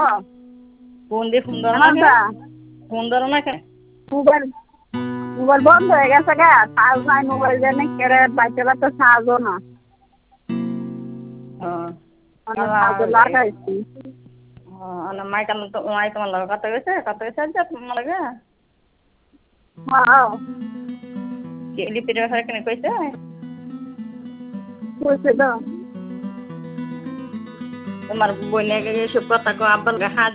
Phone দিয়ে phone ধরো না কেন? ফোন ধরো না কেন? মোবাইল মোবাইল বন্ধ হয়ে গেছে গা, চার্জ নাই মোবাইল জানি কেড়ে বাইতে তো চার্জও না। চার্জ লাগাইছি। মাই তোমার লগে কথা গেছে আজ তোমার লগে? হ্যাঁ লিপির ব্যাপারে কেন কইছে? কইছে তো। তোমার বোনের সব কথা আব্বার